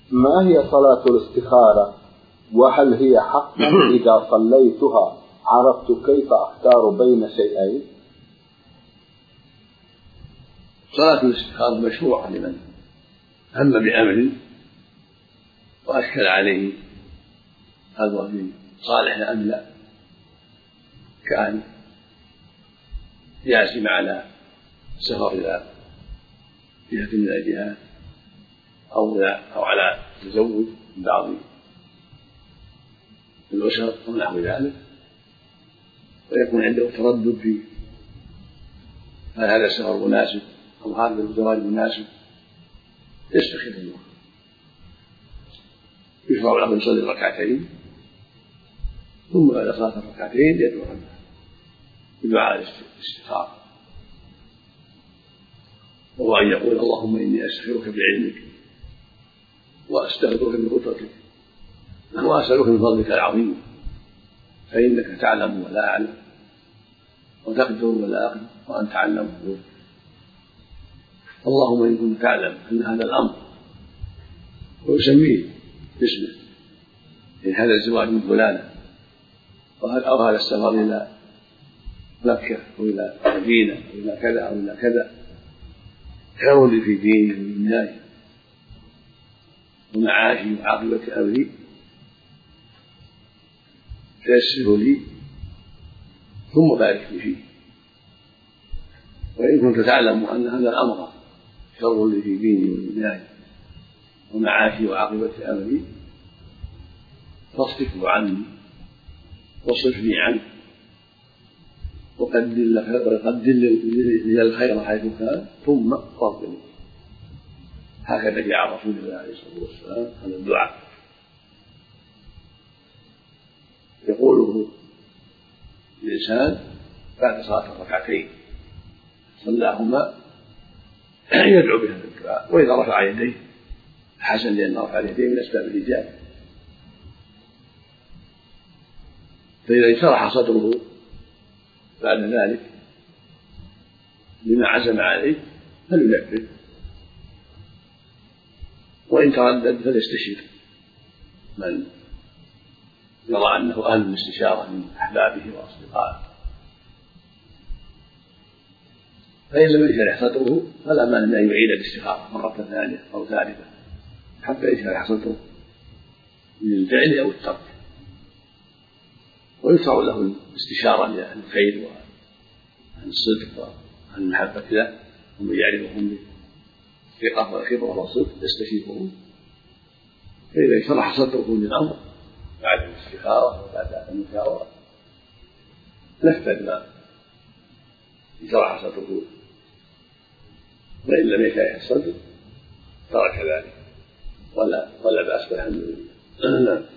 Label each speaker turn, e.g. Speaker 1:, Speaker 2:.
Speaker 1: ما هي صلاة الاستخارة؟ وهل هي حق إذا صليتها عرفت كيف أختار بين شيئين؟
Speaker 2: صلاة الاستخارة مشروعة لمن هم بأمر وأشكل عليه هل هو في صالح أم لا، كأن يعزم على السفر إلى جهة من الجهات أو على تزوج من بعض الأسر أو نحو ذلك، ويكون عنده تردد في هل هذا السفر مناسب أو هذا الزواج مناسب، يستخير الله. يشرع له يصلي ركعتين ثم بعد صلاة الركعتين يدعو ربه بدعاء الاستخارة، وهو أن يقول اللهم إني أستخيرك بعلمك وأستغفرك بقدرتك وأسألك من فضلك العظيم فإنك تعلم ولا أعلم وتقدر ولا أقدر وأنت علام الغيوب. اللهم إن كنت تعلم أن هذا الأمر ويسميه باسمه إن هذا الزواج من فلانة أو هذا السفر إلى مكة أو إلى مدينة أو إلى كذا أو إلى كذا خير لي في ديني ودنياي ومعاشي وعاقبة أمري فيسره لي ثم بارك لي فيه. وإن كنت تعلم أن هذا الأمر شر لي في ديني ودنياي ومعاشي وعاقبة أمري فاصرفه عني واصرفني عنه وقدر لي الخير حيث كان ثم فضلني. هكذا جاء رسول الله عليه الصلاة والسلام هذا الدعاء يقوله الإنسان بعد صلاة الركعتين صلاهما يدعو بهذا الدعاء. وإذا رفع يديه حسن، لأن رفع اليدين من أسباب الإجابة. فإذا انشرح صدره بعد ذلك لما عزم عليه فلينفذ، وإن تردد فليستشير من يرى أنه أهل الاستشارة من أحبابه وأصدقائه. فإن لم يشرح صدره فلا مانع من أن يعيد الاستخارة مرة ثانية أو ثالثة حتى يشرح صدره للفعل أو الترك. ويشرع له الاستشارة لأهل الخير وأهل الصدق وأهل المحبة له ومن يعرفهم بالثقة والخبرة والصدق يستشيرهم. فإذا شرح صدره للأمر بعد الاستخارة وبعد المشاورة نفذ ما شرح صدره، وإن لم يشرح الصدر ترك ذلك ولا بأس بالحمد لله.